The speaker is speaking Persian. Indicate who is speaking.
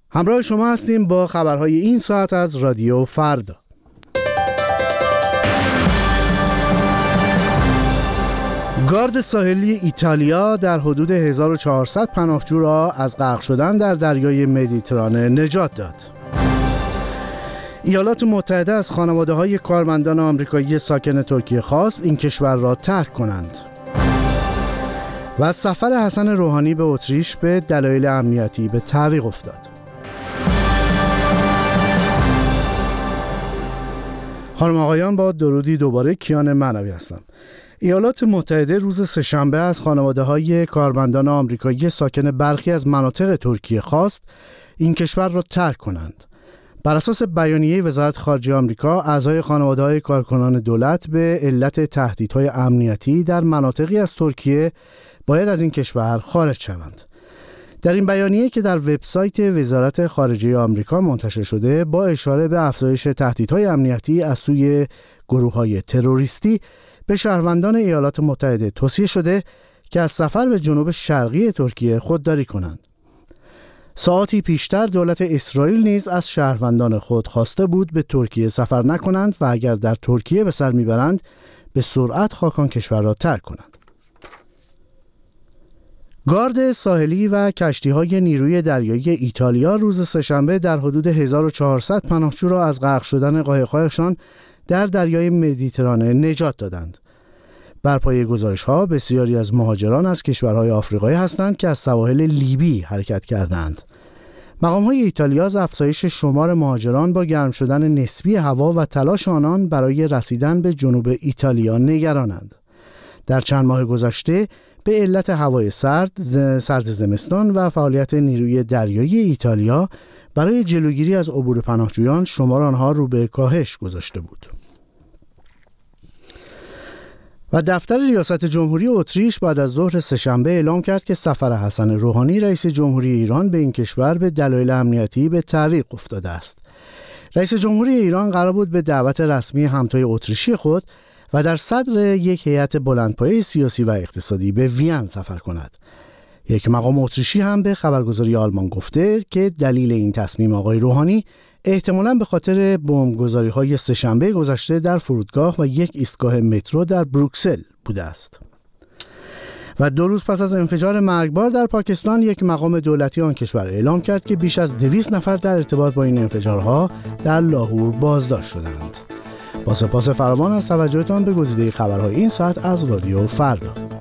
Speaker 1: همراه شما هستیم با خبرهای این ساعت از رادیو فردا. گارد ساحلی ایتالیا در حدود 1400 پناهجو را از غرق شدن در دریای مدیترانه نجات داد. ایالات متحده از خانواده‌های کارمندان آمریکایی ساکن ترکیه خواست این کشور را ترک کنند. و سفر حسن روحانی به اتریش به دلایل امنیتی به تعویق افتاد. خانم آقایان، با درودی دوباره کیان معنوی هستم. ایالات متحده روز سه‌شنبه از خانواده‌های کارمندان آمریکایی ساکن برخی از مناطق ترکیه خواست این کشور را ترک کنند. بر اساس بیانیه وزارت خارجه آمریکا، اعضای خانواده‌های کارکنان دولت به علت تهدیدهای امنیتی در مناطقی از ترکیه باید از این کشور خارج شوند. در این بیانیه که در وبسایت وزارت خارجه آمریکا منتشر شده، با اشاره به افزایش تهدیدهای امنیتی از سوی گروه‌های تروریستی به شهروندان ایالات متحده توصیه شده که از سفر به جنوب شرقی ترکیه خودداری کنند. ساعاتی پیشتر دولت اسرائیل نیز از شهروندان خود خواسته بود به ترکیه سفر نکنند و اگر در ترکیه به سر میبرند به سرعت خاک آن کشور را ترک کنند. گارد ساحلی و کشتی‌های نیروی دریایی ایتالیا روز سه‌شنبه در حدود 1400 پناهجو را از غرق شدن قایق‌هایشان در دریای مدیترانه نجات دادند. بر پایه گزارش‌ها بسیاری از مهاجران از کشورهای آفریقایی هستند که از سواحل لیبی حرکت کردند. مقام‌های ایتالیا از افزایش شمار مهاجران با گرم شدن نسبی هوا و تلاش آنان برای رسیدن به جنوب ایتالیا نگرانند. در چند ماه گذشته به علت هوای سرد زمستان و فعالیت نیروی دریایی ایتالیا برای جلوگیری از عبور پناهجویان شمار آنها رو به کاهش گذاشته بود. و دفتر ریاست جمهوری اتریش بعد از ظهر سه‌شنبه اعلام کرد که سفر حسن روحانی رئیس جمهوری ایران به این کشور به دلایل امنیتی به تعویق افتاده است. رئیس جمهوری ایران قرار بود به دعوت رسمی همتای اتریشی خود و در صدر یک هیئت بلندپایه سیاسی و اقتصادی به وین سفر کند. یک مقام اتریشی هم به خبرگزاری آلمان گفته که دلیل این تصمیم آقای روحانی احتمالاً به خاطر بمبگذاری‌های سه‌شنبه گذشته در فرودگاه و یک ایستگاه مترو در بروکسل بوده است. و 2 روز پس از انفجار مرگبار در پاکستان، یک مقام دولتی آن کشور اعلام کرد که بیش از 200 نفر در ارتباط با این انفجارها در لاهور بازداشت شدند. با سپاس فراوان از توجهتان به گزیده خبرهای این ساعت از رادیو فردا.